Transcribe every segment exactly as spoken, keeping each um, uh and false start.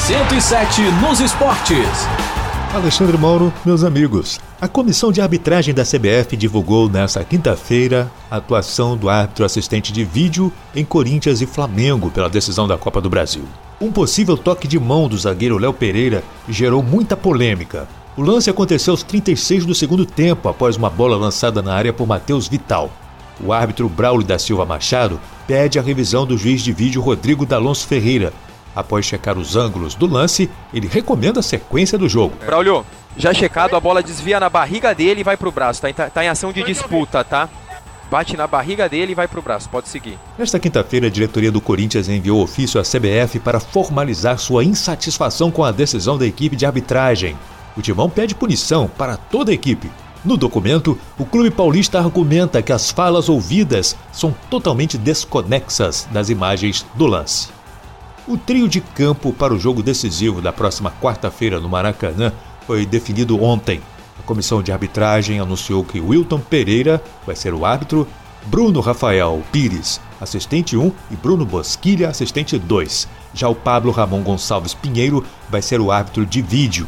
cento e sete nos esportes. Alexandre Mauro, meus amigos, a Comissão de Arbitragem da C B F divulgou nesta quinta-feira a atuação do árbitro assistente de vídeo em Corinthians e Flamengo pela decisão da Copa do Brasil. Um possível toque de mão do zagueiro Léo Pereira gerou muita polêmica. O lance aconteceu aos trinta e seis do segundo tempo, após uma bola lançada na área por Matheus Vital. O árbitro Braulio da Silva Machado pede a revisão do juiz de vídeo Rodrigo D'Alonso Ferreira. Após checar os ângulos do lance, ele recomenda a sequência do jogo. Braulio, já checado, a bola desvia na barriga dele e vai pro braço. Tá em, tá em ação de disputa, tá? Bate na barriga dele e vai pro braço. Pode seguir. Nesta quinta-feira, a diretoria do Corinthians enviou ofício à C B F para formalizar sua insatisfação com a decisão da equipe de arbitragem. O Timão pede punição para toda a equipe. No documento, o clube paulista argumenta que as falas ouvidas são totalmente desconexas das imagens do lance. O trio de campo para o jogo decisivo da próxima quarta-feira no Maracanã foi definido ontem. A comissão de arbitragem anunciou que Wilton Pereira vai ser o árbitro, Bruno Rafael Pires, assistente um, e Bruno Bosquilha, assistente dois. Já o Pablo Ramon Gonçalves Pinheiro vai ser o árbitro de vídeo.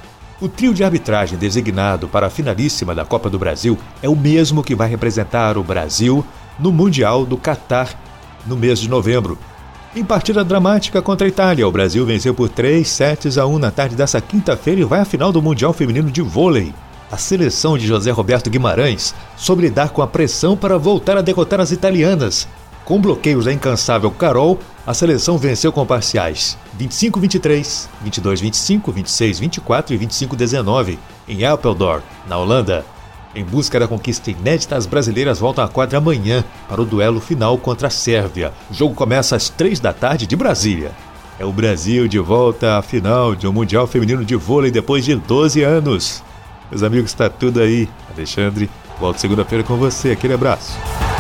O trio de arbitragem designado para a finalíssima da Copa do Brasil é o mesmo que vai representar o Brasil no Mundial do Catar no mês de novembro. Em partida dramática contra a Itália, o Brasil venceu por três sets a um na tarde dessa quinta-feira e vai à final do Mundial Feminino de Vôlei. A seleção de José Roberto Guimarães soube lidar com a pressão para voltar a derrotar as italianas. Com bloqueios da incansável Carol, a seleção venceu com parciais vinte e cinco a vinte e três, vinte e dois a vinte e cinco, vinte e seis a vinte e quatro e vinte e cinco a dezenove, em Apeldoorn, na Holanda. Em busca da conquista inédita, as brasileiras voltam à quadra amanhã para o duelo final contra a Sérvia. O jogo começa às três da tarde de Brasília. É o Brasil de volta à final de um Mundial Feminino de Vôlei depois de doze anos. Meus amigos, está tudo aí. Alexandre, volto segunda-feira com você. Aquele abraço.